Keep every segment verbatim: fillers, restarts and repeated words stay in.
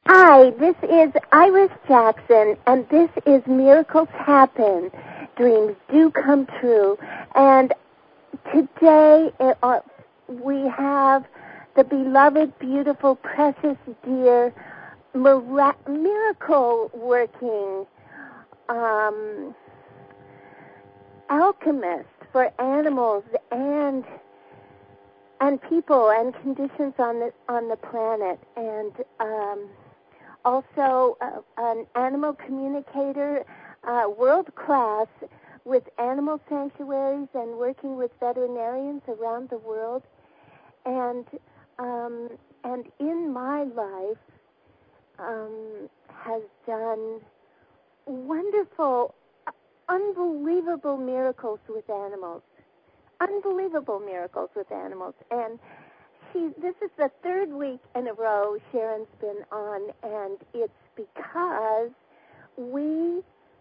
Hi, this is Iris Jackson, and this is Miracles Happen, Dreams Do Come True. And today uh, we have the beloved, beautiful, precious, dear, mira- miracle-working um, alchemist for animals and and people and conditions on the on the planet, and um, also uh, an animal communicator, uh, world class, with animal sanctuaries and working with veterinarians around the world, and um, and in my life um, has done wonderful, unbelievable miracles with animals. Unbelievable miracles with animals. And she, this is the third week in a row Sharon's been on, and it's because we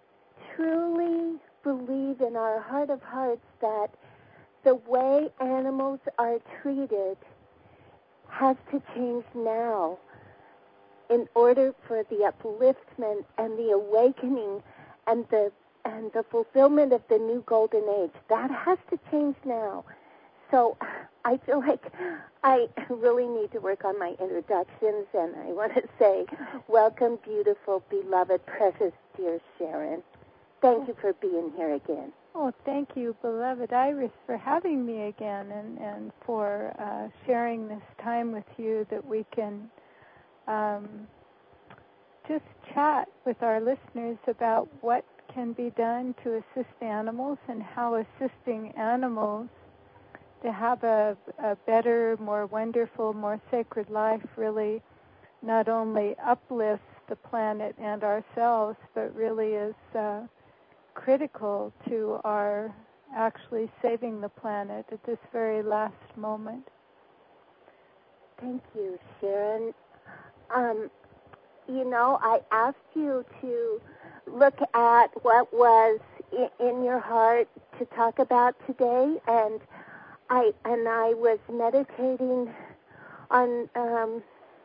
truly believe in our heart of hearts that the way animals are treated has to change now in order for the upliftment and the awakening and the and the fulfillment of the new golden age. That has to change now. So I feel like I really need to work on my introductions, and I want to say, welcome, beautiful, beloved, precious, dear Sharon. Thank you for being here again. Oh, thank you, beloved Iris, for having me again, and, and for uh, sharing this time with you that we can um, just chat with our listeners about what can be done to assist animals and how assisting animals to have a, a better, more wonderful, more sacred life really not only uplifts the planet and ourselves, but really is uh, critical to our actually saving the planet at this very last moment. Thank you, Sharon. Um, you know, I asked you to look at what was in your heart to talk about today, and I and I was meditating on, um,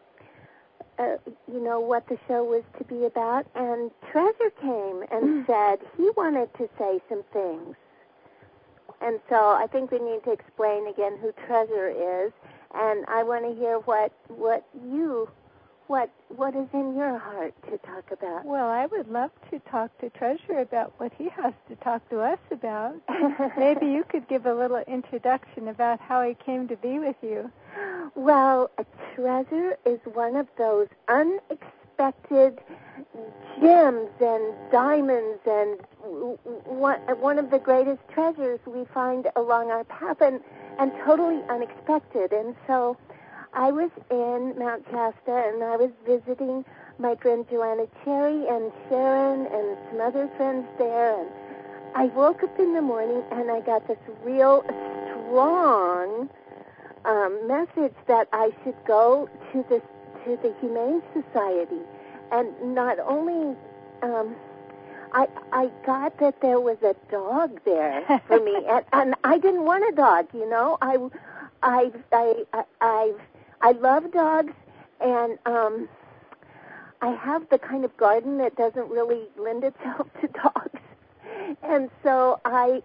uh, you know, what the show was to be about, and Treasure came and said he wanted to say some things. And so I think we need to explain again who Treasure is, and I want to hear what what you What what is in your heart to talk about? Well, I would love to talk to Treasure about what he has to talk to us about. Maybe you could give a little introduction about how he came to be with you. Well, a Treasure is one of those unexpected gems and diamonds, and one, one of the greatest treasures we find along our path, and, and totally unexpected. And so I was in Mount Shasta, and I was visiting my friend Joanna Cherry and Sharon and some other friends there, and I woke up in the morning and I got this real strong um, message that I should go to the to the Humane Society, and not only um, I I got that there was a dog there for me, and, and I didn't want a dog, you know. I I I I I've, I love dogs, and um, I have the kind of garden that doesn't really lend itself to dogs, and so I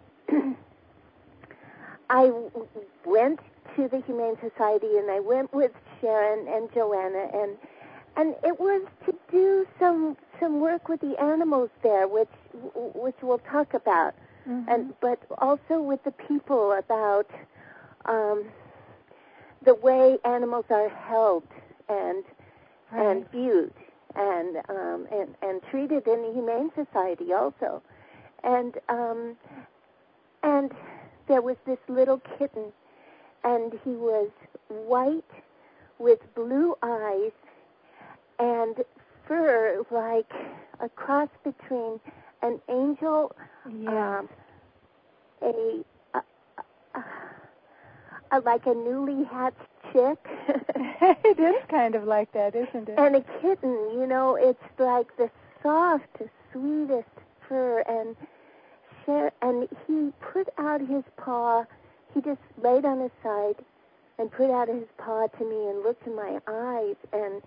I went to the Humane Society, and I went with Sharon and Joanna, and and it was to do some some work with the animals there, which which we'll talk about, mm-hmm. and but also with the people about um, the way animals are held and right. and viewed and um, and and treated in the Humane Society also, and um, and there was this little kitten, and he was white with blue eyes and fur like a cross between an angel, yes. um, a, a, a, a like a newly hatched chick. It is kind of like that, isn't it? And a kitten, you know, it's like the softest, sweetest fur, and and he put out his paw. He just laid on his side and put out his paw to me and looked in my eyes, and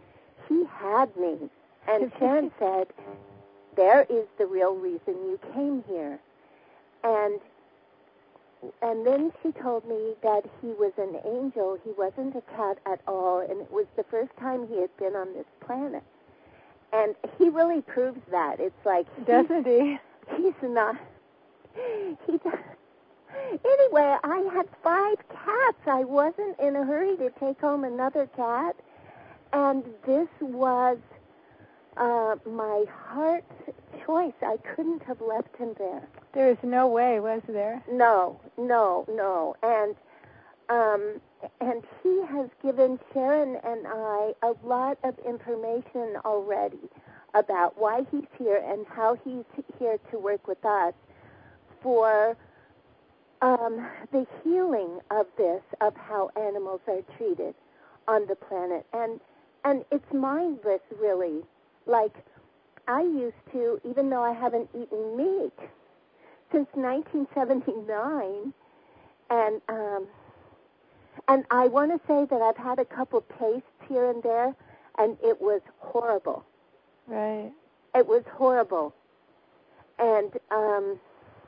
he had me. And Sharon said, there is the real reason you came here. And and then she told me that he was an angel. He wasn't a cat at all, and it was the first time he had been on this planet. And he really proves that. It's like... Doesn't he? He's not... He does. Anyway, I had five cats. I wasn't in a hurry to take home another cat. And this was uh, my heart's choice. I couldn't have left him there. There is no way, was there? No, no, no. And um, and he has given Sharon and I a lot of information already about why he's here and how he's here to work with us for um, the healing of this, of how animals are treated on the planet. And and it's mindless, really. Like, I used to, even though I haven't eaten meat since nineteen seventy-nine, and um, and I want to say that I've had a couple tastes here and there, and it was horrible. Right. It was horrible, and um,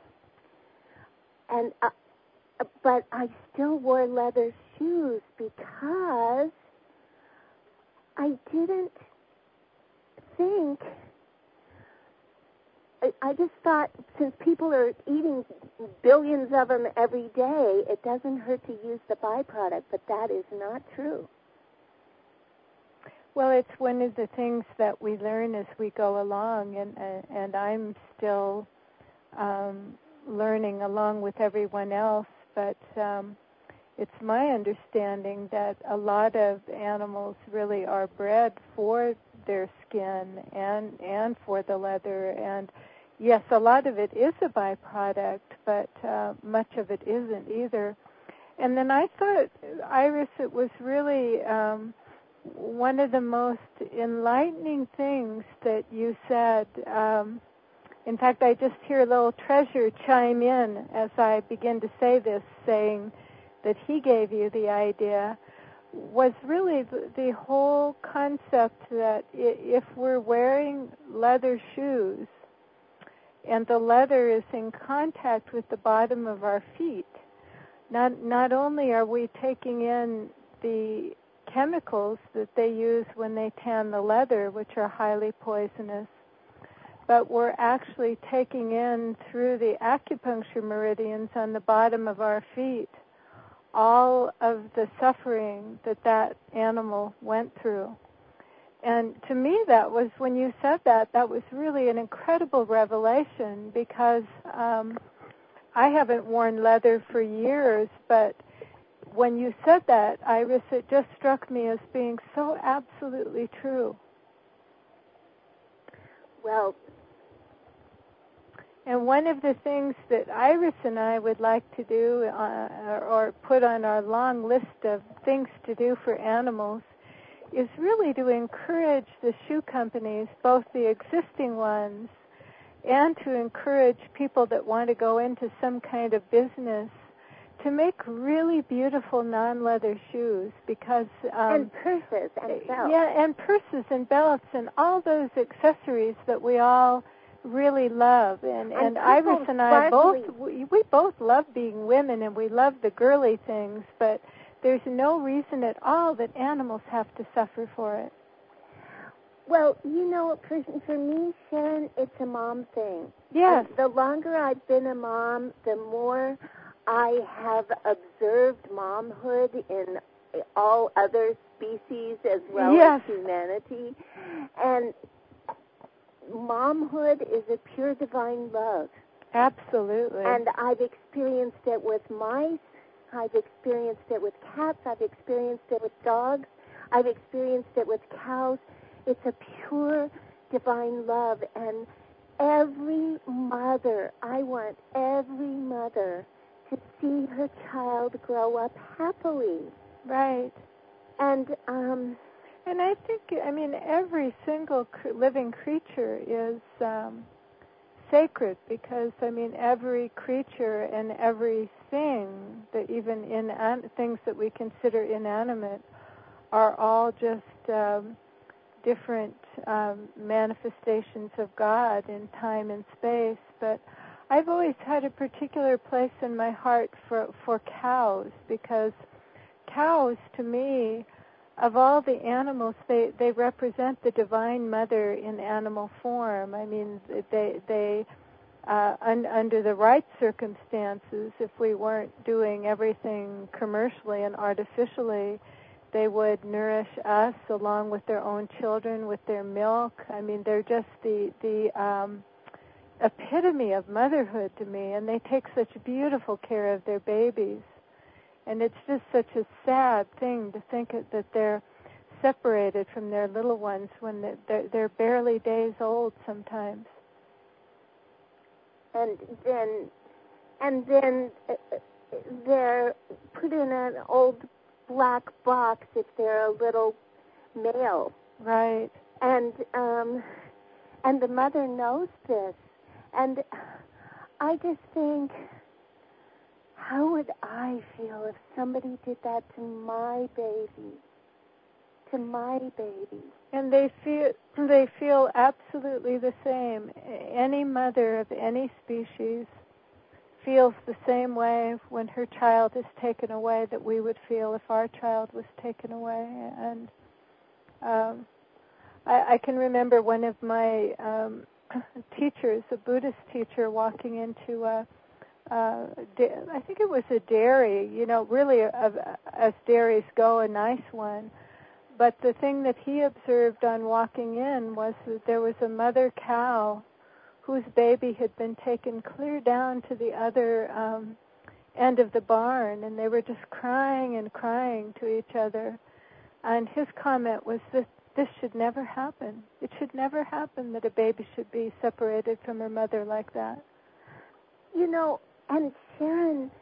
and uh, but I still wore leather shoes because I didn't think. I just thought, since people are eating billions of them every day, it doesn't hurt to use the byproduct, but that is not true. Well, it's one of the things that we learn as we go along, and and I'm still um, learning along with everyone else, but um, it's my understanding that a lot of animals really are bred for their skin and, and for the leather, and yes, a lot of it is a byproduct, but uh, much of it isn't either. And then I thought, Iris, it was really um, one of the most enlightening things that you said. Um, in fact, I just hear a little Treasure chime in as I begin to say this, saying that he gave you the idea, was really the, the whole concept that if we're wearing leather shoes and the leather is in contact with the bottom of our feet, not not only are we taking in the chemicals that they use when they tan the leather, which are highly poisonous, but we're actually taking in through the acupuncture meridians on the bottom of our feet all of the suffering that that animal went through. And to me, that was, when you said that, that was really an incredible revelation, because um, I haven't worn leather for years, but when you said that, Iris, it just struck me as being so absolutely true. Well, and one of the things that Iris and I would like to do, uh, or, or put on our long list of things to do for animals, is really to encourage the shoe companies, both the existing ones, and to encourage people that want to go into some kind of business to make really beautiful non-leather shoes, because um, and purses and belts. Yeah, and purses and belts and all those accessories that we all really love. And, and, and Iris and I both, we, we both love being women, and we love the girly things, but there's no reason at all that animals have to suffer for it. Well, you know, for, for me, Sharon, it's a mom thing. Yes. And the longer I've been a mom, the more I have observed momhood in all other species as well yes. as humanity. And momhood is a pure divine love. Absolutely. And I've experienced it with mice. I've experienced it with cats. I've experienced it with dogs. I've experienced it with cows. It's a pure divine love. And every mother, I want every mother to see her child grow up happily. Right. And, um... And I think, I mean, every single cr- living creature is um, sacred, because, I mean, every creature and everything, that even in an- things that we consider inanimate, are all just um, different um, manifestations of God in time and space, but I've always had a particular place in my heart for, for cows, because cows, to me, of all the animals, they, they represent the Divine Mother in animal form. I mean, they, they uh, un, under the right circumstances, if we weren't doing everything commercially and artificially, they would nourish us along with their own children with their milk. I mean, they're just the the um, epitome of motherhood to me, and they take such beautiful care of their babies. And it's just such a sad thing to think that they're separated from their little ones when they're, they're barely days old sometimes. And then, and then they're put in an old black box if they're a little male. Right. And um, and the mother knows this. And I just think, how would I feel if somebody did that to my baby? To my baby. And they feel they feel absolutely the same. Any mother of any species feels the same way when her child is taken away that we would feel if our child was taken away. And um, I, I can remember one of my um, teachers, a Buddhist teacher, walking into a, uh, da- I think it was a dairy, you know, really, a, a, as dairies go, a nice one. But the thing that he observed on walking in was that there was a mother cow whose baby had been taken clear down to the other um, end of the barn, and they were just crying and crying to each other. And his comment was that this should never happen. It should never happen that a baby should be separated from her mother like that. You know, and Sharon,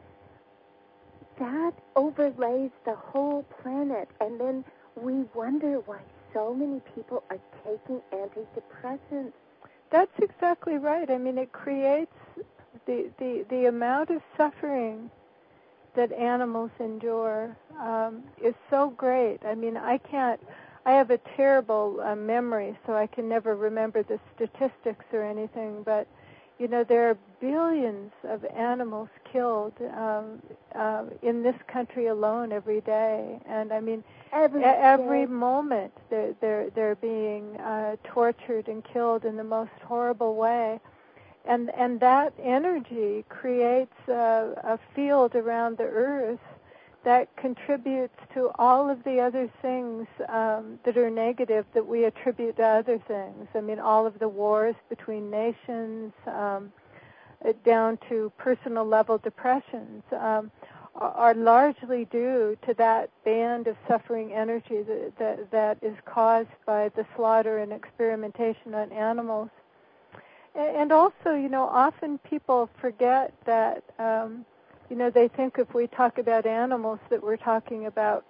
that overlays the whole planet, and then we wonder why so many people are taking antidepressants. That's exactly right. I mean, it creates the the, the amount of suffering that animals endure um, is so great. I mean, I can't, I have a terrible uh, memory, so I can never remember the statistics or anything, but, you know, there are billions of animals killed um, uh, in this country alone every day. And, I mean, every, every moment they're, they're, they're being uh, tortured and killed in the most horrible way. And and that energy creates a, a field around the earth that contributes to all of the other things um, that are negative that we attribute to other things. I mean, all of the wars between nations, um, down to personal level depressions, um, are, are largely due to that band of suffering energy that, that that is caused by the slaughter and experimentation on animals. And also, you know, often people forget that, um, you know, they think if we talk about animals that we're talking about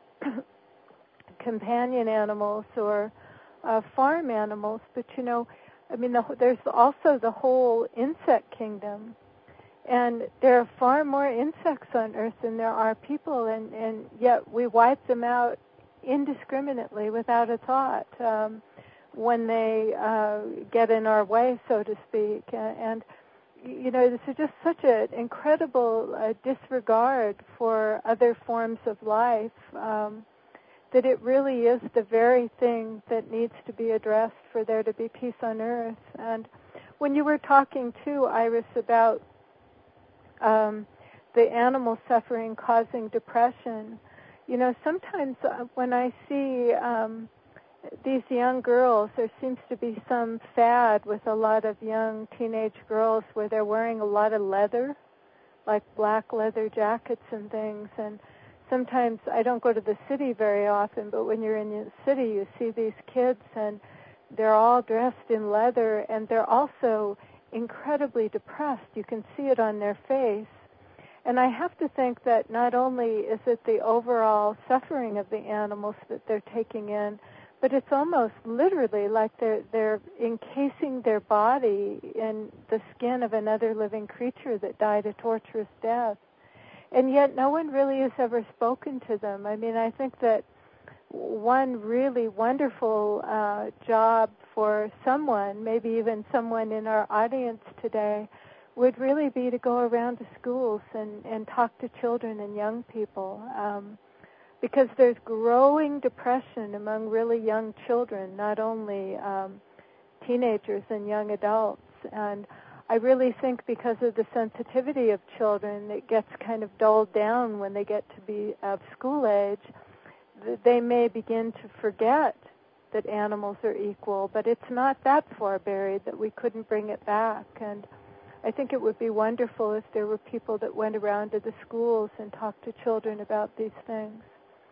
companion animals or uh, farm animals. But, you know, I mean, the, there's also the whole insect kingdom. And there are far more insects on Earth than there are people, and, and yet we wipe them out indiscriminately without a thought. Um, when they uh, get in our way, so to speak. And, you know, this is just such an incredible uh, disregard for other forms of life um, that it really is the very thing that needs to be addressed for there to be peace on Earth. And when you were talking, too, Iris, about um, the animal suffering causing depression, you know, sometimes when I see Um, these young girls, there seems to be some fad with a lot of young teenage girls where they're wearing a lot of leather, like black leather jackets and things. And sometimes I don't go to the city very often, but when you're in the city, you see these kids and they're all dressed in leather, and they're also incredibly depressed. You can see it on their face. And I have to think that not only is it the overall suffering of the animals that they're taking in, but it's almost literally like they're they're encasing their body in the skin of another living creature that died a torturous death. And yet no one really has ever spoken to them. I mean, I think that one really wonderful uh, job for someone, maybe even someone in our audience today, would really be to go around to schools and, and talk to children and young people. Um, because there's growing depression among really young children, not only um, teenagers and young adults. And I really think because of the sensitivity of children, it gets kind of dulled down when they get to be of school age. They may begin to forget that animals are equal, but it's not that far buried that we couldn't bring it back. And I think it would be wonderful if there were people that went around to the schools and talked to children about these things.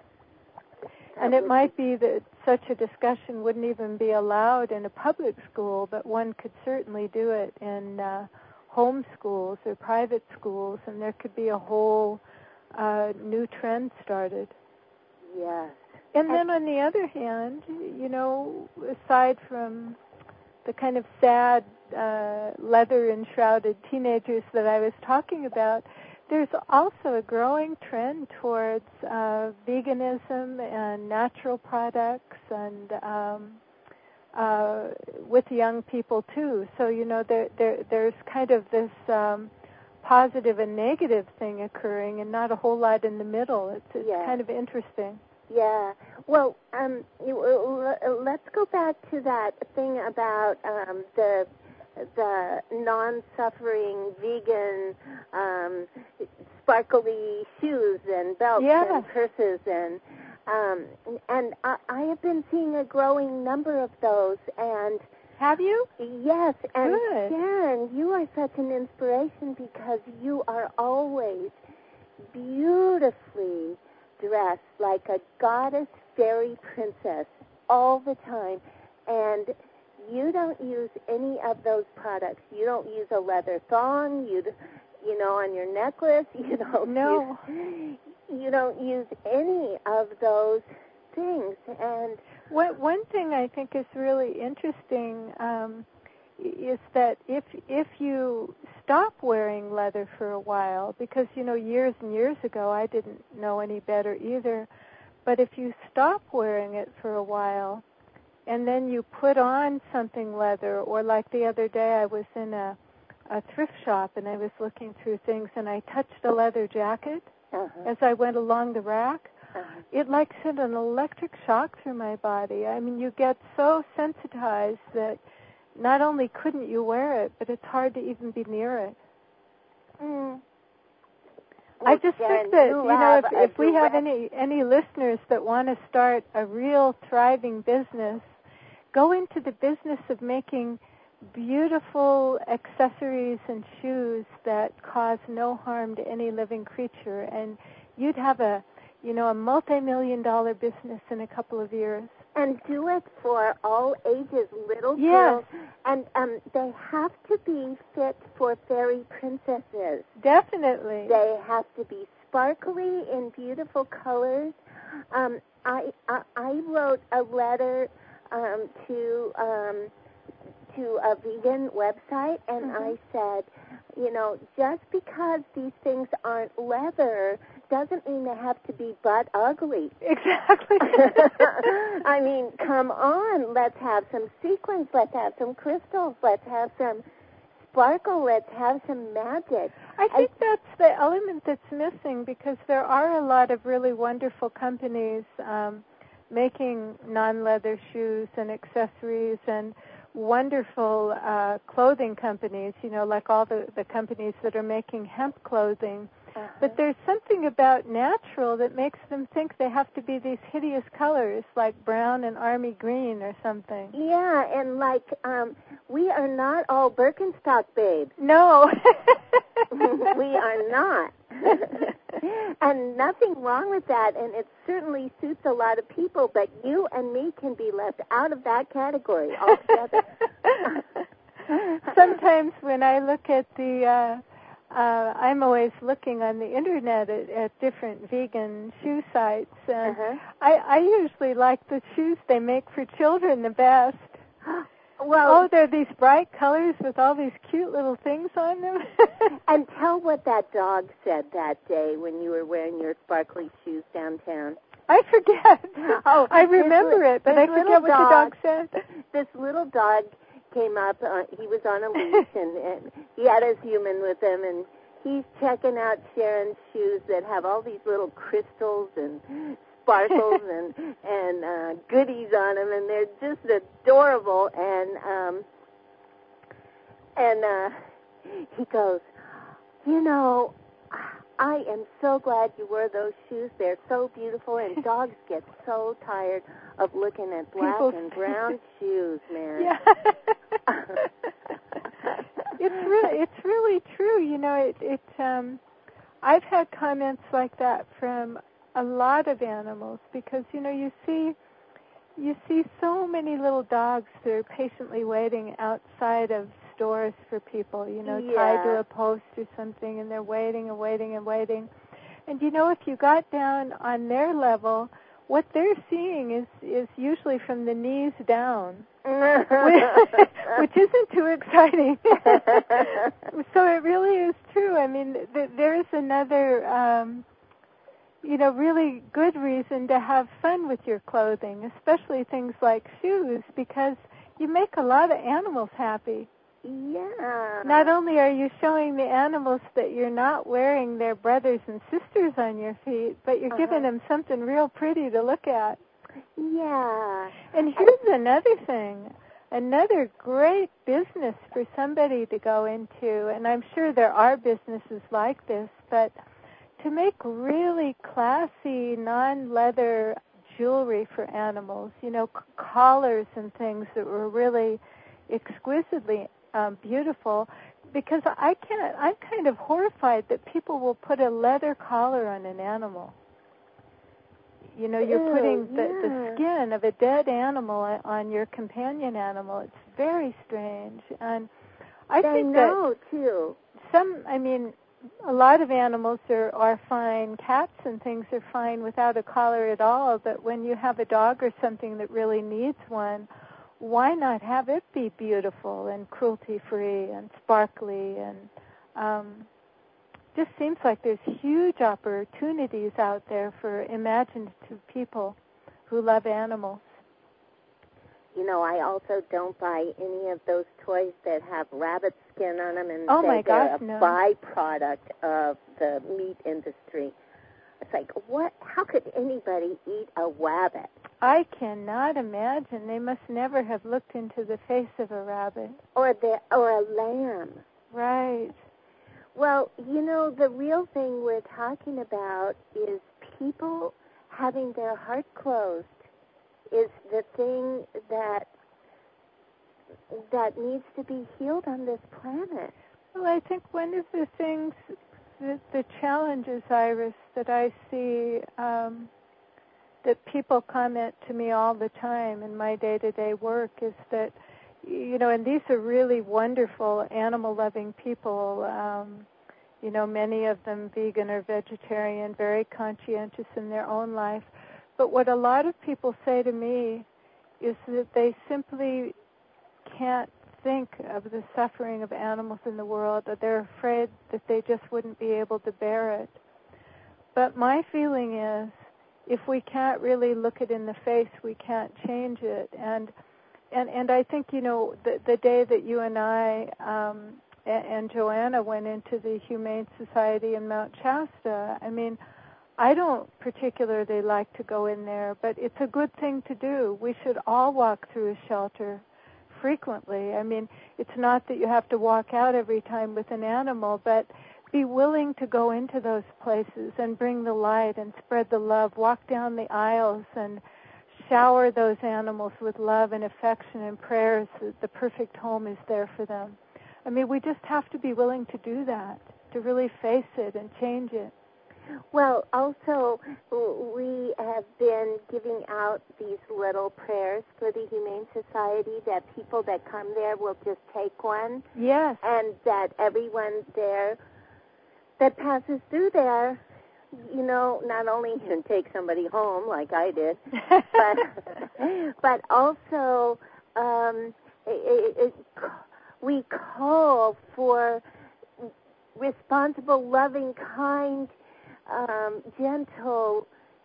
And it might be that such a discussion wouldn't even be allowed in a public school, but one could certainly do it in uh, home schools or private schools, and there could be a whole uh, new trend started. Yes. And then on the other hand, you know, aside from the kind of sad, uh, leather-enshrouded teenagers that I was talking about, there's also a growing trend towards uh, veganism and natural products, and um, uh, with young people too. So you know, there, there there's kind of this um, positive and negative thing occurring, and not a whole lot in the middle. It's, it's yeah. kind of interesting. Yeah. Well, um, you, uh, let's go back to that thing about um, the. the non-suffering vegan um, sparkly shoes and belts yeah. and purses and um, and I, I have been seeing a growing number of those. And have you? Yes. And Good. Sharon, you are such an inspiration because you are always beautifully dressed like a goddess fairy princess all the time, and you don't use any of those products. You don't use a leather thong, you you know, on your necklace. You don't no. use, you don't use any of those things. And what one thing I think is really interesting um, is that if if you stop wearing leather for a while, because you know years and years ago I didn't know any better either, but if you stop wearing it for a while, and then you put on something leather, or like the other day I was in a, a thrift shop and I was looking through things and I touched a leather jacket uh-huh. as I went along the rack. Uh-huh. It like sent an electric shock through my body. I mean, you get so sensitized that not only couldn't you wear it, but it's hard to even be near it. Mm. I just think that, you know, if, if we have direct... any, any listeners that want to start a real thriving business, go into the business of making beautiful accessories and shoes that cause no harm to any living creature, and you'd have a, you know, a multi-million dollar business in a couple of years. And do it for all ages, little yes. girls, and um, they have to be fit for fairy princesses. Definitely. They have to be sparkly in beautiful colors. Um, I, I I wrote a letter um, to um, to a vegan website, and mm-hmm. I said, you know, just because these things aren't leather doesn't mean they have to be butt ugly. Exactly. I mean, come on, let's have some sequins, let's have some crystals, let's have some sparkle, let's have some magic. I think I, that's the element that's missing, because there are a lot of really wonderful companies um, making non-leather shoes and accessories, and wonderful uh, clothing companies, you know, like all the, the companies that are making hemp clothing. Uh-huh. But there's something about natural that makes them think they have to be these hideous colors, like brown and army green or something. Yeah, and like, um, we are not all Birkenstock babes. No. We are not. And nothing wrong with that, and it certainly suits a lot of people, but you and me can be left out of that category altogether. Sometimes when I look at the... Uh, Uh, I'm always looking on the internet at, at different vegan shoe sites, and uh-huh. I, I usually like the shoes they make for children the best. Well, oh, they're these bright colors with all these cute little things on them. And tell what that dog said that day when you were wearing your sparkly shoes downtown. I forget. Oh, I remember this, it, but I forget what dog, the dog said. This little dog came up. Uh, he was on a leash, and, and he had his human with him, and he's checking out Sharon's shoes that have all these little crystals and sparkles and and uh, goodies on them, and they're just adorable. And um, and uh, he goes, you know, I am so glad you wear those shoes. They're so beautiful, and dogs get so tired of looking at black People... and brown shoes, man. Yeah. It's really, it's really true. You know, it, it. Um, I've had comments like that from a lot of animals because you know you see, you see so many little dogs that are patiently waiting outside of stores for people. You know, yeah. tied to a post or something, and they're waiting and waiting and waiting. And you know, if you got down on their level, what they're seeing is is usually from the knees down. Which isn't too exciting. So it really is true. I mean, th- there is another, um, you know, really good reason to have fun with your clothing, especially things like shoes, because you make a lot of animals happy. Yeah. Not only are you showing the animals that you're not wearing their brothers and sisters on your feet, but you're uh-huh. giving them something real pretty to look at. Yeah. And here's another thing, another great business for somebody to go into, and I'm sure there are businesses like this, but to make really classy non-leather jewelry for animals, you know, c- collars and things that were really exquisitely um, beautiful, because I can't, I'm kind of horrified that people will put a leather collar on an animal. You know, you're Ew, putting the, yeah. the skin of a dead animal on your companion animal. It's very strange. And I they think know, that too. some, I mean, a lot of animals are, are fine. Cats and things are fine without a collar at all. But when you have a dog or something that really needs one, why not have it be beautiful and cruelty-free and sparkly and... Um, just seems like there's huge opportunities out there for imaginative people who love animals. You know, I also don't buy any of those toys that have rabbit skin on them and oh say my they're gosh, a no. byproduct of the meat industry. It's like, what? How could anybody eat a rabbit? I cannot imagine. They must never have looked into the face of a rabbit. Or the or a lamb. Right. Well, you know, the real thing we're talking about is people having their heart closed is the thing that that needs to be healed on this planet. Well, I think one of the things, the, the challenges, Iris, that I see um, that people comment to me all the time in my day-to-day work is that, you know, and these are really wonderful animal-loving people, um, you know, many of them vegan or vegetarian, very conscientious in their own life. But what a lot of people say to me is that they simply can't think of the suffering of animals in the world, that they're afraid that they just wouldn't be able to bear it. But my feeling is, if we can't really look it in the face, we can't change it. And and and I think, you know, the the day that you and I um, and, and Joanna went into the Humane Society in Mount Shasta, I mean, I don't particularly like to go in there, but it's a good thing to do. We should all walk through a shelter frequently. I mean, it's not that you have to walk out every time with an animal, but be willing to go into those places and bring the light and spread the love. Walk down the aisles and shower those animals with love and affection and prayers that the perfect home is there for them. I mean, we just have to be willing to do that, to really face it and change it. Well, also, we have been giving out these little prayers for the Humane Society that people that come there will just take one. Yes. And that everyone there that passes through there, you know, not only can take somebody home like I did, but but also um, it, it, we call for responsible, loving, kind, Um, gentle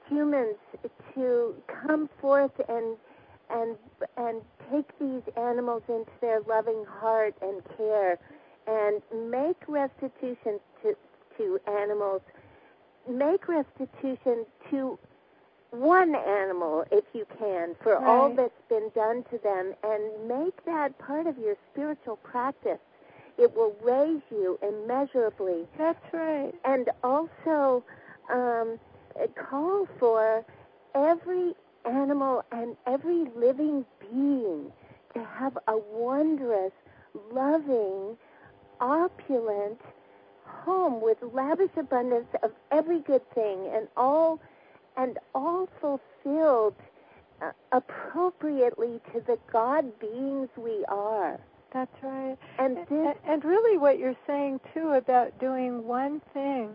humans to come forth and and and take these animals into their loving heart and care, and make restitution to to animals. Make restitution to one animal, if you can, for right. all that's been done to them, and make that part of your spiritual practice. It will raise you immeasurably. That's right. And also um, call for every animal and every living being to have a wondrous, loving, opulent home with lavish abundance of every good thing, and all and all fulfilled uh, appropriately to the God beings we are. That's right. And, and, this, and really what you're saying, too, about doing one thing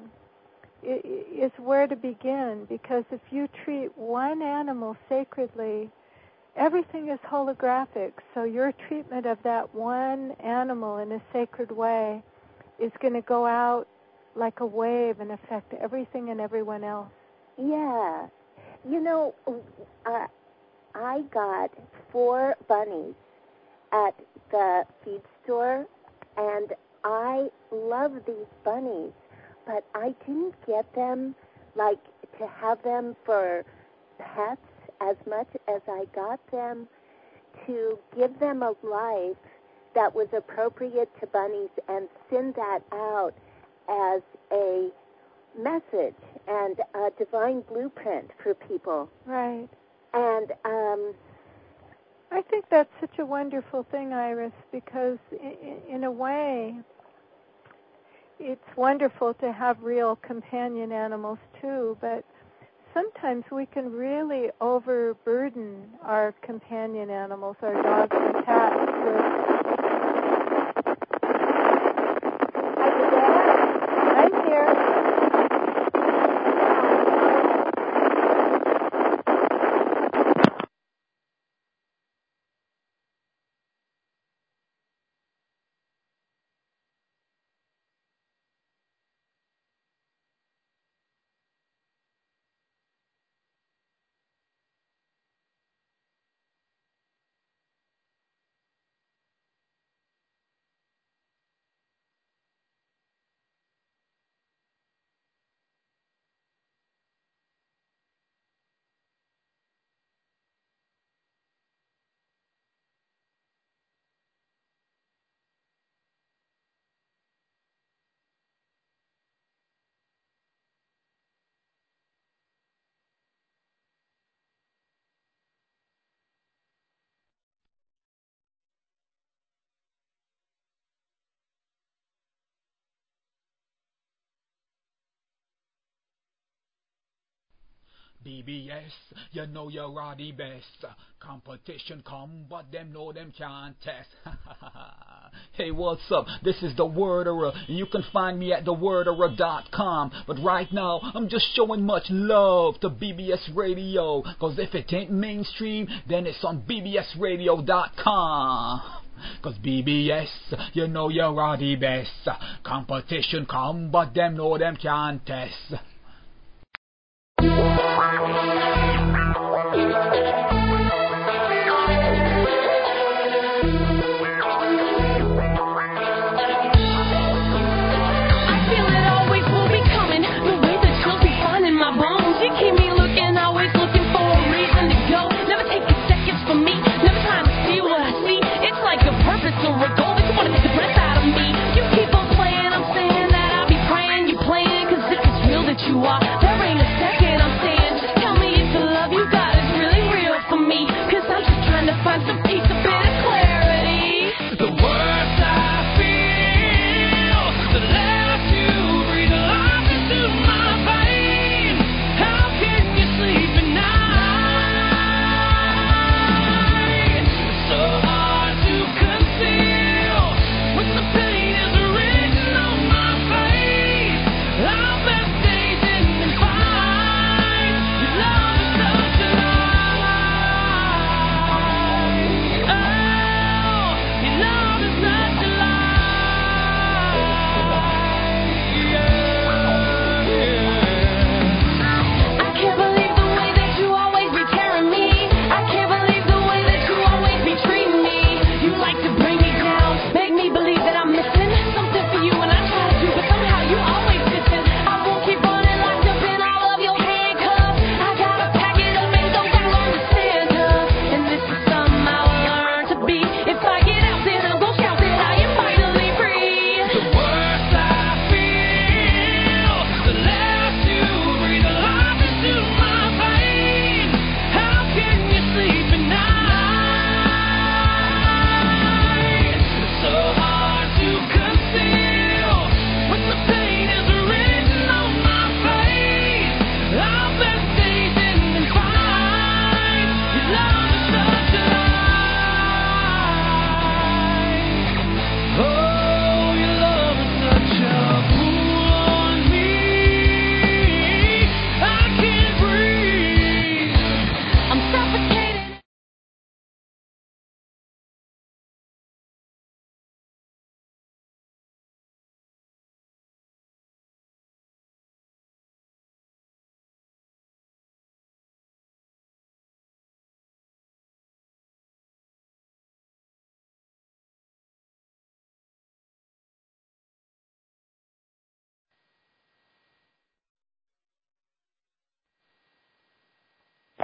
is where to begin, because if you treat one animal sacredly, everything is holographic. So your treatment of that one animal in a sacred way is going to go out like a wave and affect everything and everyone else. Yeah. You know, uh, I got four bunnies at the feed store, and I love these bunnies, but I didn't get them, like, to have them for pets as much as I got them to give them a life that was appropriate to bunnies and send that out as a message and a divine blueprint for people. Right. And um, I think that's such a wonderful thing, Iris, because in, in a way, it's wonderful to have real companion animals too, but sometimes we can really overburden our companion animals, our dogs and cats, with... Are you there? I'm here. B B S, you know you're the best. Competition come, but them know them can't test. Hey, what's up? This is the Worderer, and you can find me at the worderer dot com. But right now, I'm just showing much love to B B S Radio, cause if it ain't mainstream, then it's on B B S radio dot com. Cause B B S, you know you're the best. Competition come, but them know them can't test. You are. There ain't a second I'm saying. Just tell me it's a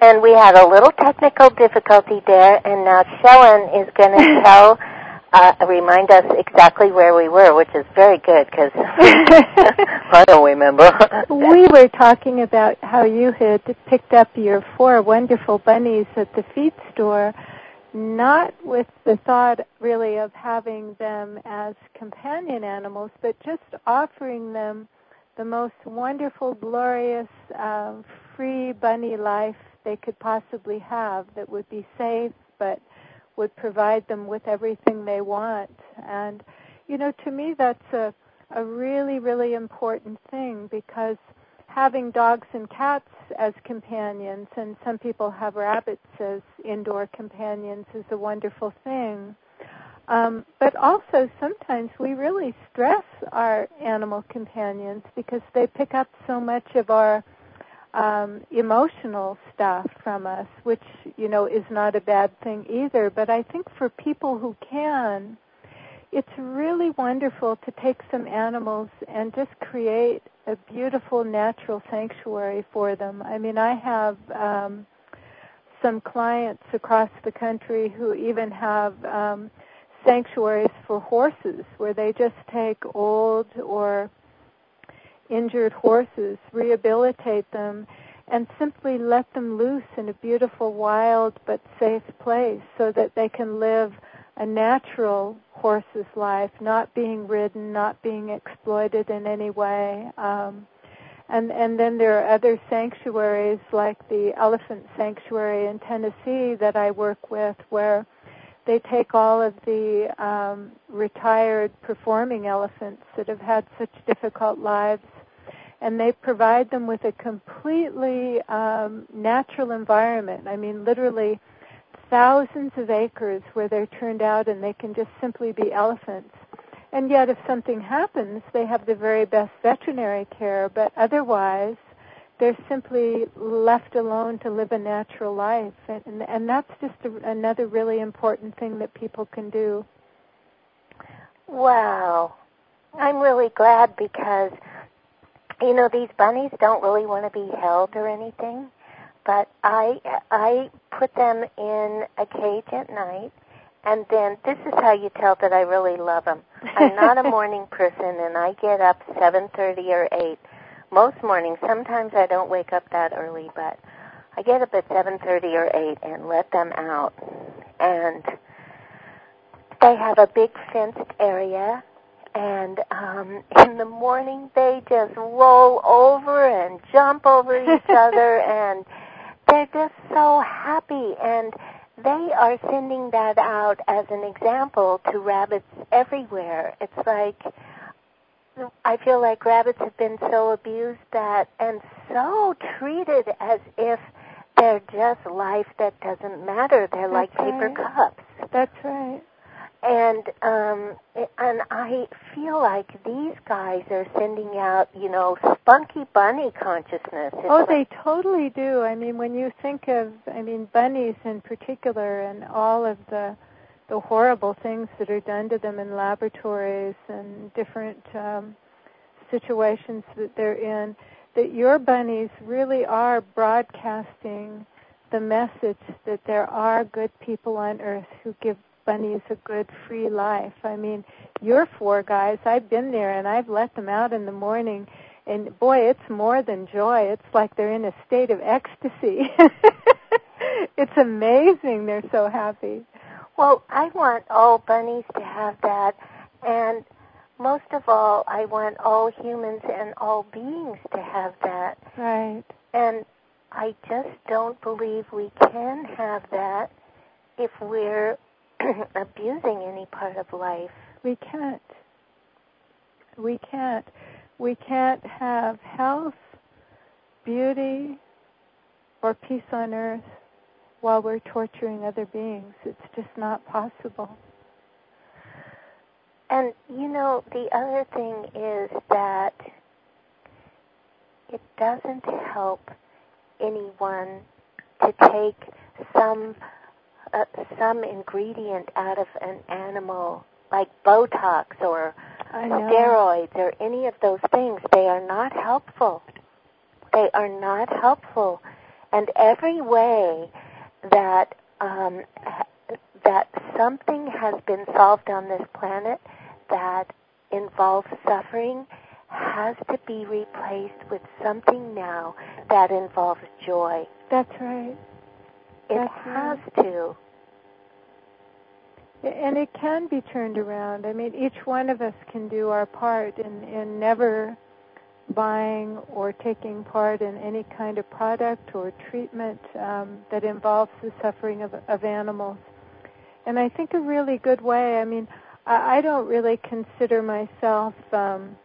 And we had a little technical difficulty there, and now Shellen is going to tell, uh, remind us exactly where we were, which is very good because I don't remember. We were talking about how you had picked up your four wonderful bunnies at the feed store, not with the thought really of having them as companion animals, but just offering them the most wonderful, glorious, uh, free bunny life they could possibly have that would be safe but would provide them with everything they want. And, you know, to me that's a, a really, really important thing, because having dogs and cats as companions, and some people have rabbits as indoor companions, is a wonderful thing. Um, but also sometimes we really stress our animal companions because they pick up so much of our um, emotional stuff from us, which, you know, is not a bad thing either. But I think for people who can, it's really wonderful to take some animals and just create a beautiful natural sanctuary for them. I mean, I have um, some clients across the country who even have um, sanctuaries for horses, where they just take old or injured horses, rehabilitate them, and simply let them loose in a beautiful, wild but safe place so that they can live a natural horse's life, not being ridden, not being exploited in any way. Um, and, and then there are other sanctuaries like the Elephant Sanctuary in Tennessee that I work with, where they take all of the um, retired performing elephants that have had such difficult lives, and they provide them with a completely um, natural environment. I mean, literally thousands of acres where they're turned out and they can just simply be elephants. And yet if something happens, they have the very best veterinary care, but otherwise they're simply left alone to live a natural life. And, and, and that's just a, another really important thing that people can do. Wow. I'm really glad because, you know, these bunnies don't really want to be held or anything, but I I put them in a cage at night, and then this is how you tell that I really love them. I'm not a morning person, and I get up seven thirty or eight. Most mornings, sometimes I don't wake up that early, but I get up at seven thirty or eight and let them out. And they have a big fenced area, and um, in the morning they just roll over and jump over each other, and they're just so happy. And they are sending that out as an example to rabbits everywhere. It's like, I feel like rabbits have been so abused that, and so treated as if they're just life that doesn't matter. They're That's like paper right. cups. That's right. And um, and I feel like these guys are sending out, you know, spunky bunny consciousness. It's oh, like, they totally do. I mean, when you think of, I mean, bunnies in particular, and all of the the horrible things that are done to them in laboratories and different um, situations that they're in, that your bunnies really are broadcasting the message that there are good people on Earth who give bunnies a good free life. I mean, your four guys, I've been there and I've let them out in the morning, and boy, it's more than joy. It's like they're in a state of ecstasy. It's amazing. They're so happy. well, I want all bunnies to have that, and most of all, I want all humans and all beings to have that. Right. And I just don't believe we can have that if we're abusing any part of life. We can't. We can't. We can't have health, beauty, or peace on earth while we're torturing other beings. It's just not possible. And, you know, the other thing is that it doesn't help anyone to take some uh, some ingredient out of an animal, like Botox or steroids or any of those things. They are not helpful. They are not helpful. And every way that um, that something has been solved on this planet that involves suffering has to be replaced with something now that involves joy. That's right. It That's has right. to. And it can be turned around. I mean, each one of us can do our part in, in never buying or taking part in any kind of product or treatment um, that involves the suffering of, of animals. And I think a really good way, I mean, I, I don't really consider myself um,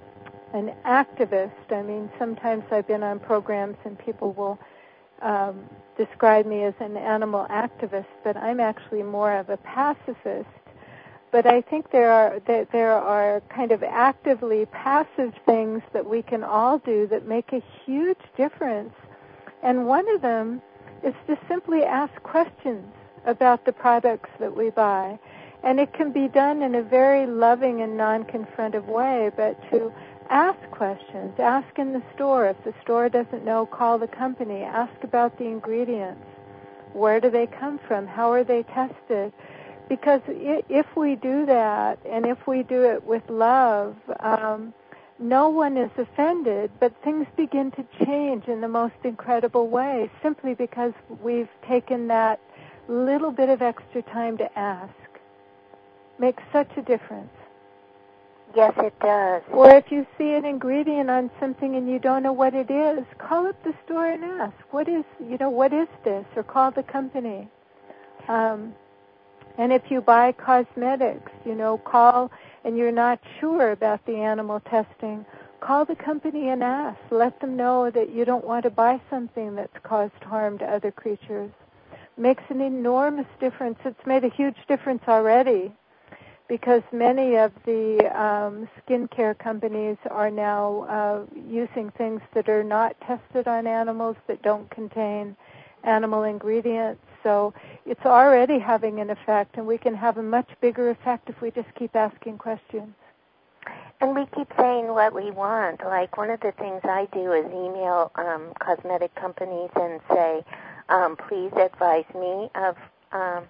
an activist. I mean, sometimes I've been on programs and people will um, describe me as an animal activist, but I'm actually more of a pacifist. But I think there are that there are kind of actively passive things that we can all do that make a huge difference. And one of them is to simply ask questions about the products that we buy. And it can be done in a very loving and non-confrontive way, but to ask questions. Ask in the store. If the store doesn't know, call the company. Ask about the ingredients. Where do they come from? How are they tested? Because if we do that, and if we do it with love, um, no one is offended, but things begin to change in the most incredible way, simply because we've taken that little bit of extra time to ask. Makes such a difference. Yes, it does. Or if you see an ingredient on something and you don't know what it is, call up the store and ask, what is, you know, what is this? Or call the company. Um, and if you buy cosmetics, you know, call and you're not sure about the animal testing, call the company and ask. Let them know that you don't want to buy something that's caused harm to other creatures. Makes an enormous difference. It's made a huge difference already, because many of the um, skincare companies are now uh, using things that are not tested on animals, that don't contain animal ingredients. So it's already having an effect, and we can have a much bigger effect if we just keep asking questions. And we keep saying what we want. Like, one of the things I do is email um, cosmetic companies and say, um, please advise me of um,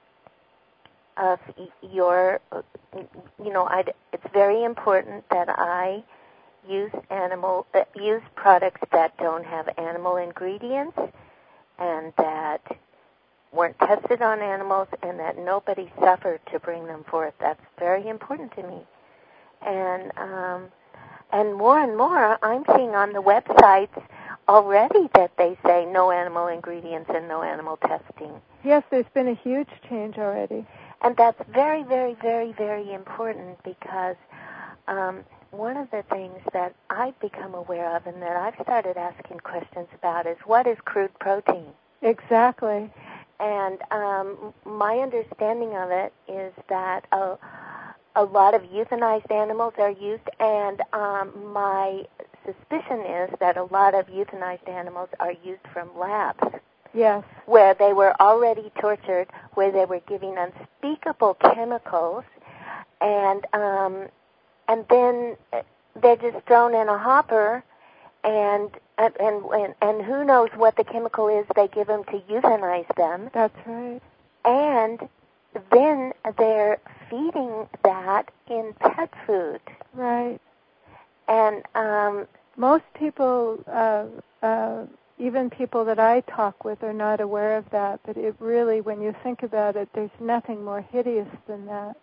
of your, you know, I'd, it's very important that I use animal, uh, use products that don't have animal ingredients and that weren't tested on animals and that nobody suffered to bring them forth. That's very important to me. And um, and more and more, I'm seeing on the websites already that they say no animal ingredients and no animal testing. Yes, there's been a huge change already. And that's very, very, very, very important, because um, one of the things that I've become aware of and that I've started asking questions about is, what is crude protein? Exactly. And um, my understanding of it is that a, a lot of euthanized animals are used, and um, my suspicion is that a lot of euthanized animals are used from labs. Yes. Where they were already tortured, where they were giving unspeakable chemicals, and um, and then they're just thrown in a hopper, and and and and who knows what the chemical is they give them to euthanize them. That's right. And then they're feeding that in pet food. Right. And um, most people. Uh, uh, Even people that I talk with are not aware of that, but it really, when you think about it, there's nothing more hideous than that.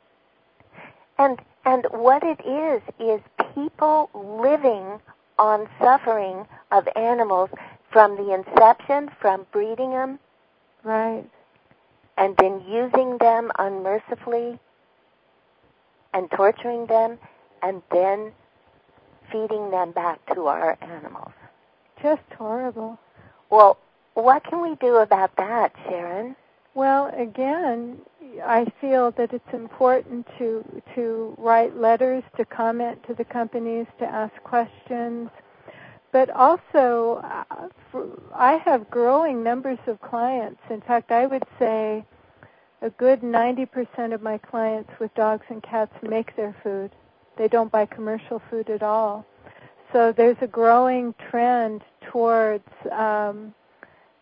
And and what it is, is people living on suffering of animals from the inception, from breeding them. Right. And then using them unmercifully and torturing them, and then feeding them back to our animals. Just horrible. Well, what can we do about that, Sharon? Well, again, I feel that it's important to to write letters, to comment to the companies, to ask questions. But also, uh, for, I have growing numbers of clients. In fact, I would say a good ninety percent of my clients with dogs and cats make their food. They don't buy commercial food at all. So there's a growing trend towards um,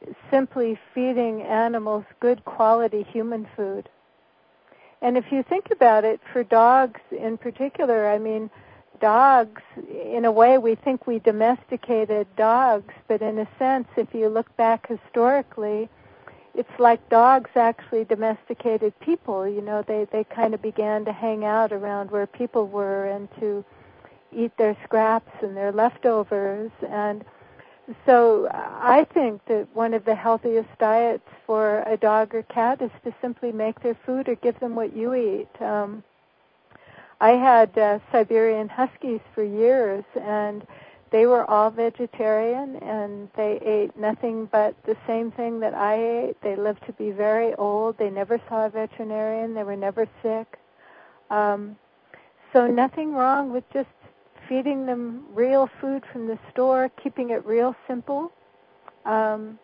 simply feeding animals good quality human food. And if you think about it, for dogs in particular, I mean, dogs, in a way, we think we domesticated dogs, but in a sense, if you look back historically, it's like dogs actually domesticated people. You know, they, they kind of began to hang out around where people were and to eat their scraps and their leftovers. And so I think that one of the healthiest diets for a dog or cat is to simply make their food or give them what you eat. Um, I had uh, Siberian Huskies for years, and they were all vegetarian, and they ate nothing but the same thing that I ate. They lived to be very old. They never saw a veterinarian. They were never sick. Um, so nothing wrong with just feeding them real food from the store, keeping it real simple. Um,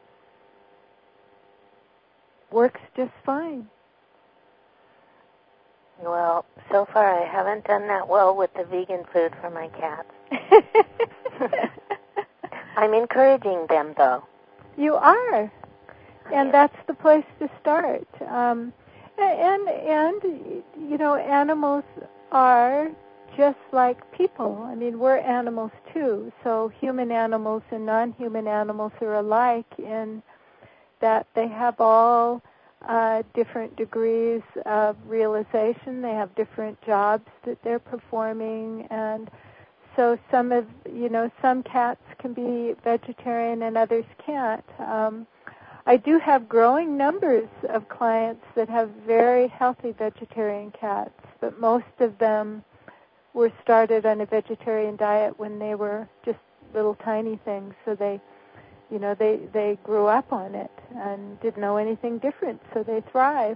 works just fine. Well, so far I haven't done that well with the vegan food for my cats. I'm encouraging them, though. You are, and that's the place to start. Um, and and you know, animals are just like people. I mean, we're animals too. So human animals and non-human animals are alike in that they have all uh, different degrees of realization. They have different jobs that they're performing, and so some of, you know, some cats can be vegetarian and others can't. Um, I do have growing numbers of clients that have very healthy vegetarian cats, but most of them were started on a vegetarian diet when they were just little tiny things, so they, you know, they, they grew up on it and didn't know anything different, so they thrive.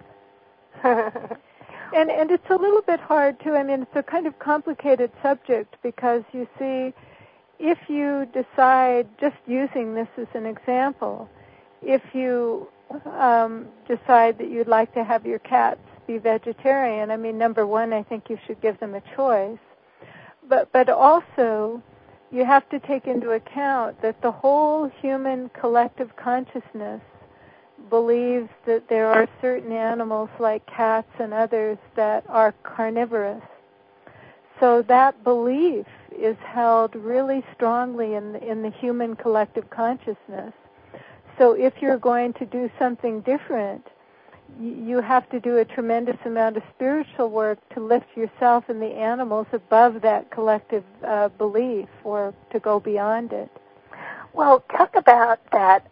And and it's a little bit hard, too. I mean, it's a kind of complicated subject because, you see, if you decide, just using this as an example, if you um, decide that you'd like to have your cats be vegetarian, I mean, number one, I think you should give them a choice. But but also, you have to take into account that the whole human collective consciousness believes that there are certain animals like cats and others that are carnivorous. So that belief is held really strongly in the, in the human collective consciousness. So if you're going to do something different, you have to do a tremendous amount of spiritual work to lift yourself and the animals above that collective uh, belief or to go beyond it. Well, talk about that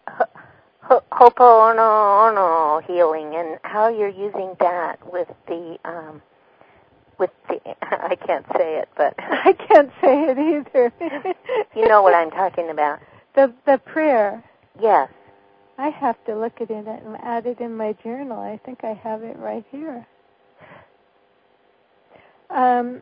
Ho'oponopono healing and how you're using that with the, um, with the, I can't say it, but. I can't say it either. You know what I'm talking about. The the prayer. Yes. I have to look at it and add it in my journal. I think I have it right here. Um,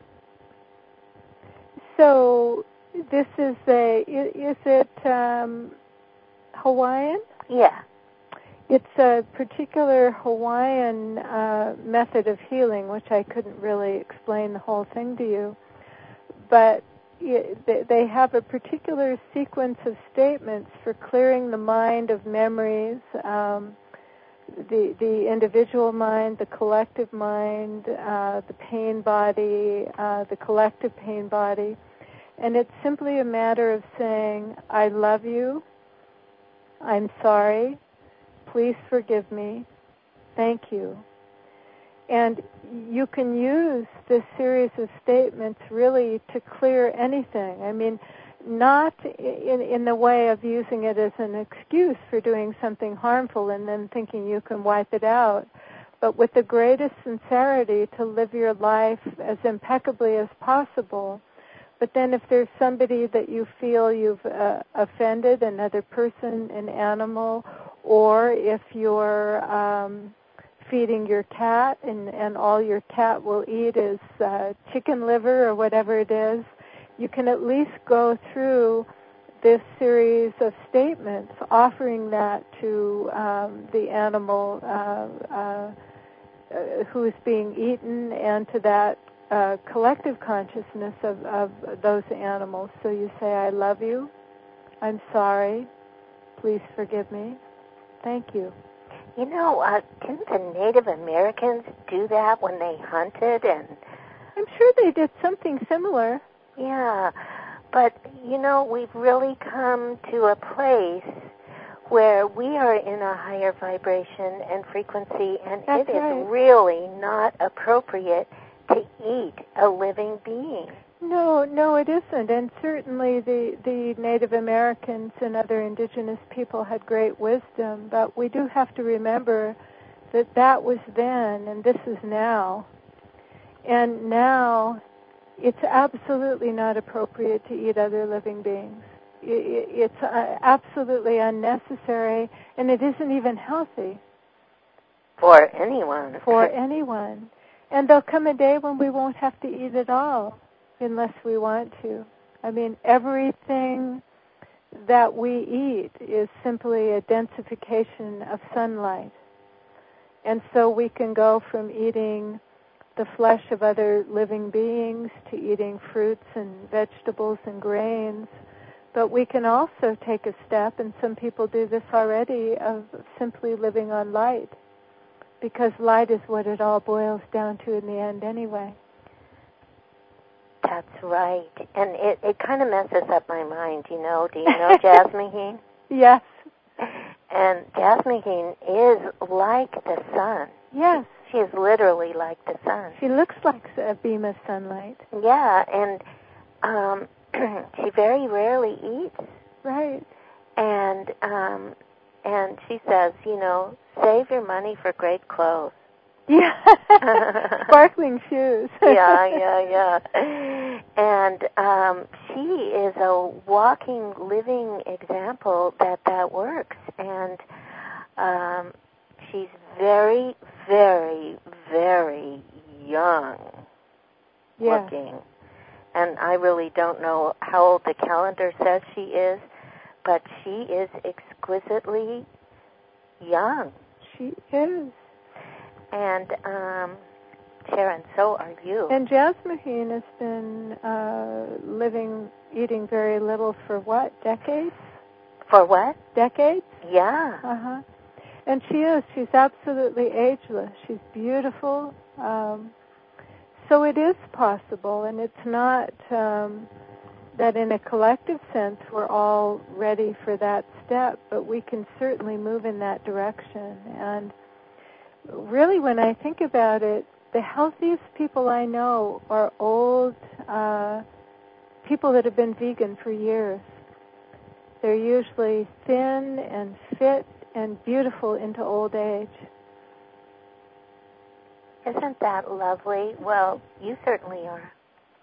so this is a, is it um, Hawaiian? Yeah. It's a particular Hawaiian uh, method of healing, which I couldn't really explain the whole thing to you. But they have a particular sequence of statements for clearing the mind of memories, um, the the individual mind, the collective mind, uh, the pain body, uh, the collective pain body. And it's simply a matter of saying, I love you, I'm sorry, please forgive me, thank you. And you can use this series of statements really to clear anything. I mean, not in, in the way of using it as an excuse for doing something harmful and then thinking you can wipe it out, but with the greatest sincerity to live your life as impeccably as possible. But then if there's somebody that you feel you've uh, offended, another person, an animal, or if you're um, feeding your cat and, and all your cat will eat is uh, chicken liver or whatever it is, you can at least go through this series of statements offering that to um, the animal uh, uh, who is being eaten and to that uh, collective consciousness of, of those animals. So you say, I love you, I'm sorry, please forgive me, Thank you. You know, uh, didn't the Native Americans do that when they hunted? And I'm sure they did something similar. Yeah, but, you know, we've really come to a place where we are in a higher vibration and frequency, and That's it right. is really not appropriate to eat a living being. No, no, it isn't. And certainly the, the Native Americans and other indigenous people had great wisdom, but we do have to remember that that was then and this is now. And now it's absolutely not appropriate to eat other living beings. It's uh, absolutely unnecessary, and it isn't even healthy. For anyone. For anyone. And there'll come a day when we won't have to eat at all unless we want to. I mean, everything that we eat is simply a densification of sunlight. And so we can go from eating the flesh of other living beings to eating fruits and vegetables and grains. But we can also take a step, and some people do this already, of simply living on light, because light is what it all boils down to in the end anyway. That's right. And it, it kind of messes up my mind, you know. Do you know Jasmine? Yes. And Jasmine is like the sun. Yes. She is literally like the sun. She looks like a beam of sunlight. Yeah, and um, she very rarely eats. Right. And um, and she says, you know, save your money for great clothes. Yeah. Sparkling shoes. yeah, yeah, yeah. And um, she is a walking, living example that that works. And um, she's very, very, very young yeah. looking. And I really don't know how old the calendar says she is, but she is exquisitely young. She is. And, um, Sharon, so are you. And Jasmine has been uh, living, eating very little for what, decades? For what? Decades? Yeah. Uh-huh. And she is. She's absolutely ageless. She's beautiful. Um, so it is possible, and it's not um, that in a collective sense we're all ready for that step, but we can certainly move in that direction. And really, when I think about it, the healthiest people I know are old uh, people that have been vegan for years. They're usually thin and fit and beautiful into old age. Isn't that lovely? Well, you certainly are.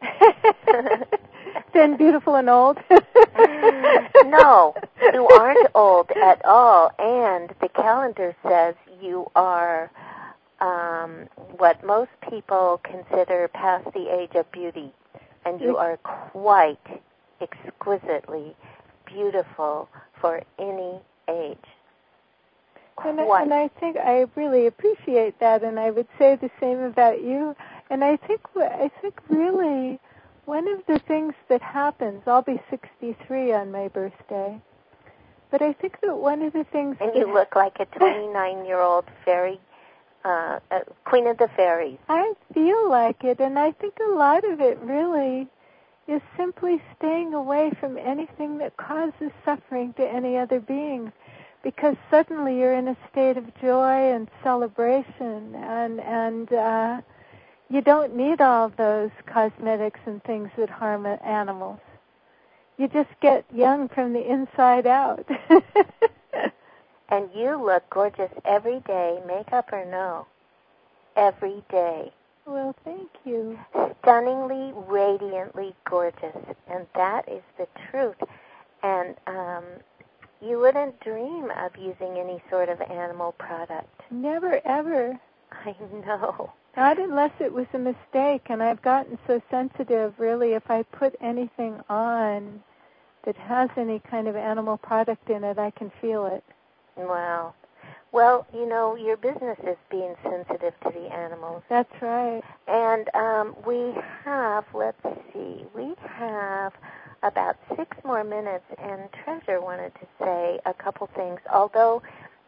Thin, beautiful, and old? No, you aren't old at all. And the calendar says you are um, what most people consider past the age of beauty. And you are quite exquisitely beautiful for any age. And I, and I think I really appreciate that, and I would say the same about you. And I think I think really one of the things that happens, I'll be sixty-three on my birthday, but I think that one of the things... And you look like a twenty-nine-year-old fairy, uh, uh, queen of the fairies. I feel like it, and I think a lot of it really is simply staying away from anything that causes suffering to any other being. Because suddenly you're in a state of joy and celebration, and and uh, you don't need all those cosmetics and things that harm animals. You just get young from the inside out. And you look gorgeous every day, makeup or no, every day. Well, thank you. Stunningly, radiantly gorgeous, and that is the truth. And um, you wouldn't dream of using any sort of animal product. Never, ever. I know. Not unless it was a mistake, and I've gotten so sensitive, really, if I put anything on that has any kind of animal product in it, I can feel it. Wow. Well, you know, your business is being sensitive to the animals. That's right. And um, we have, let's see, we have about six more minutes, and Treasure wanted to say a couple things, although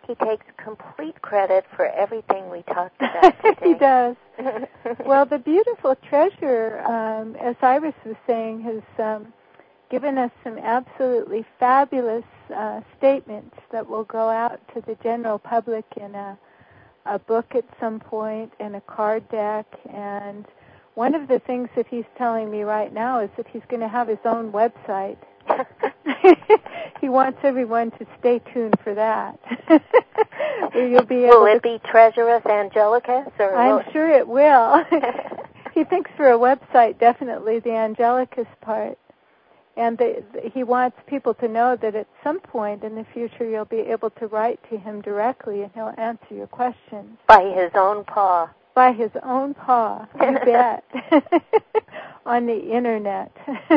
He takes complete credit for everything we talked about today. He does. Well, the beautiful treasure, um, as Iris was saying, has um, given us some absolutely fabulous uh, statements that will go out to the general public in a, a book at some point, and a card deck. And one of the things that he's telling me right now is that he's going to have his own website. He wants everyone to stay tuned for that. You'll be able will it to... be Treasurous Angelicus? Or I'm will... sure it will. He thinks for a website, definitely the Angelicus part. And the, the, he wants people to know that at some point in the future you'll be able to write to him directly and he'll answer your questions. By his own paw. By his own paw, you bet. On the internet.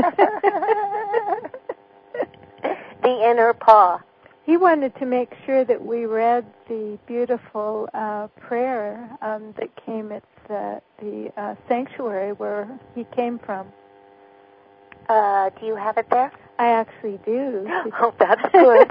The inner paw. He wanted to make sure that we read the beautiful uh, prayer um, that came at the, the uh, sanctuary where he came from. Uh, do you have it there? I actually do. Oh, that's good.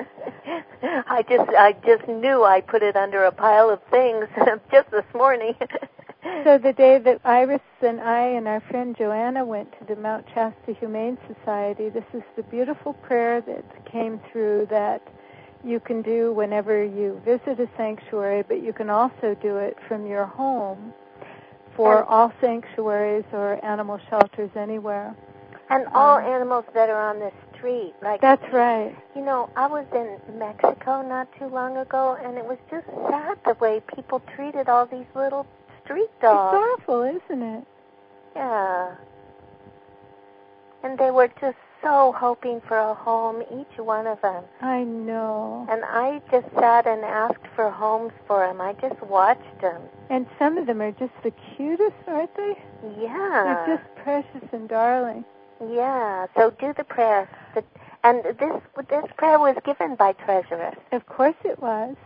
I just I just knew I put it under a pile of things just this morning. So the day that Iris and I and our friend Joanna went to the Mount Shasta Humane Society, this is the beautiful prayer that came through that you can do whenever you visit a sanctuary, but you can also do it from your home for and, all sanctuaries or animal shelters anywhere. And all um, animals that are on the street. Like That's right. You know, I was in Mexico not too long ago, and it was just sad the way people treated all these little street dogs. It's awful, isn't it? Yeah. And they were just so hoping for a home, each one of them. I know. And I just sat and asked for homes for them. I just watched them. And some of them are just the cutest, aren't they? Yeah. They're just precious and darling. Yeah. So do the prayer. The, and this this prayer was given by Treasuress. Of course it was.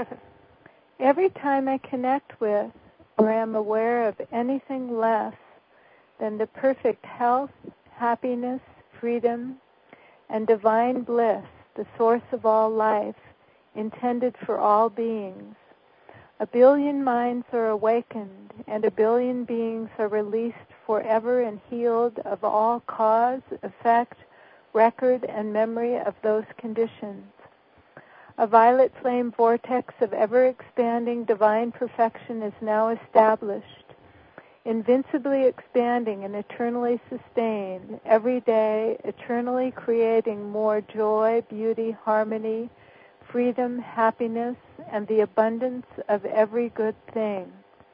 Every time I connect with or am aware of anything less than the perfect health, happiness, freedom, and divine bliss, the source of all life, intended for all beings, a billion minds are awakened, and a billion beings are released forever and healed of all cause, effect, record, and memory of those conditions. A violet flame vortex of ever-expanding divine perfection is now established, invincibly expanding and eternally sustained, every day eternally creating more joy, beauty, harmony, freedom, happiness, and the abundance of every good thing.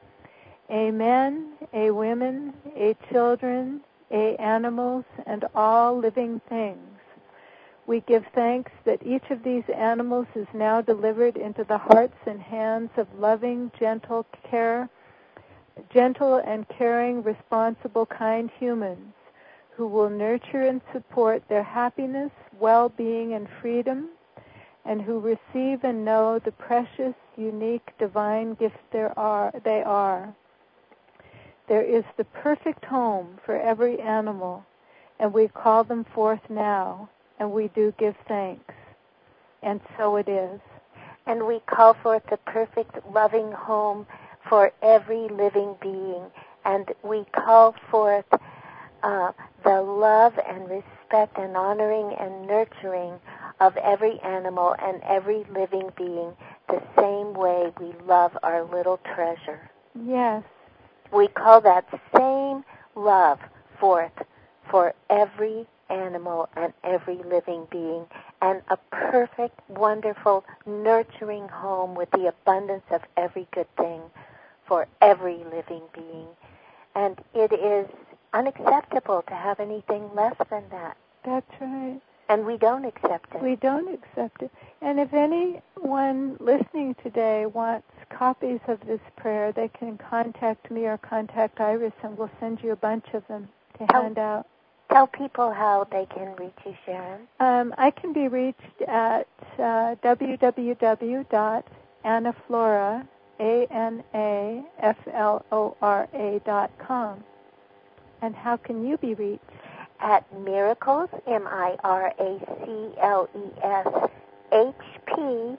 Amen, a women, a children, a animals, and all living things. We give thanks that each of these animals is now delivered into the hearts and hands of loving, gentle care, gentle and caring, responsible, kind humans who will nurture and support their happiness, well-being, and freedom, and who receive and know the precious, unique, divine gifts there are, they are. There is the perfect home for every animal, and we call them forth now, and we do give thanks. And so it is. And we call forth the perfect, loving home for every living being, and we call forth uh, the love and respect and honoring and nurturing of every animal and every living being the same way we love our little treasure. Yes. We call that same love forth for every animal and every living being, and a perfect, wonderful, nurturing home with the abundance of every good thing for every living being. And it is unacceptable to have anything less than that. That's right. And we don't accept it. We don't accept it. And if anyone listening today wants copies of this prayer, they can contact me or contact Iris, and we'll send you a bunch of them to tell, hand out. Tell people how they can reach you, Sharon. Um, I can be reached at uh, w w w dot anaflora, A N A F L O R A dot com. And how can you be reached? At Miracles, M I R A C L E S, H P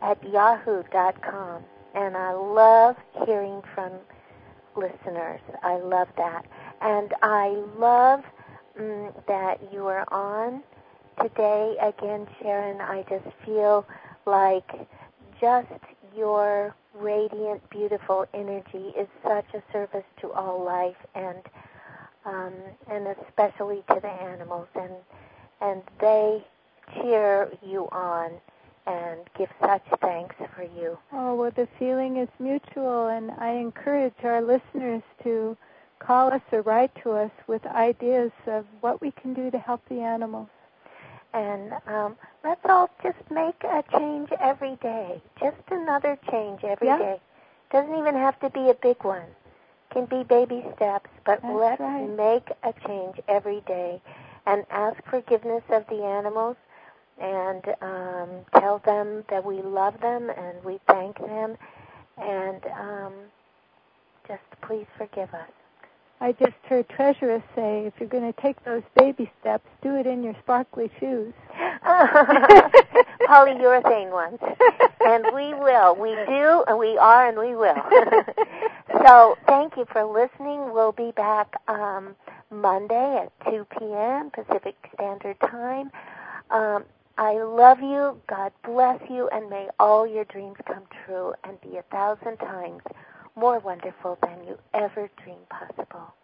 at yahoo dot com. And I love hearing from listeners. I love that. And I love mm, that you are on today. Again, Sharon, I just feel like just your radiant, beautiful energy is such a service to all life, and um, and especially to the animals. And and they cheer you on and give such thanks for you. Oh, well, the feeling is mutual, and I encourage our listeners to call us or write to us with ideas of what we can do to help the animals. And um, let's all just make a change every day, just another change every yeah. day. Doesn't even have to be a big one. It can be baby steps, but That's let's right. make a change every day and ask forgiveness of the animals, and um, tell them that we love them and we thank them, and um, just please forgive us. I just heard Treasuress say, if you're going to take those baby steps, do it in your sparkly shoes. Polyurethane ones. And we will. We do, and we are, and we will. So thank you for listening. We'll be back um, Monday at two p.m. Pacific Standard Time. Um, I love you. God bless you, and may all your dreams come true and be a thousand times more wonderful than you ever dreamed possible.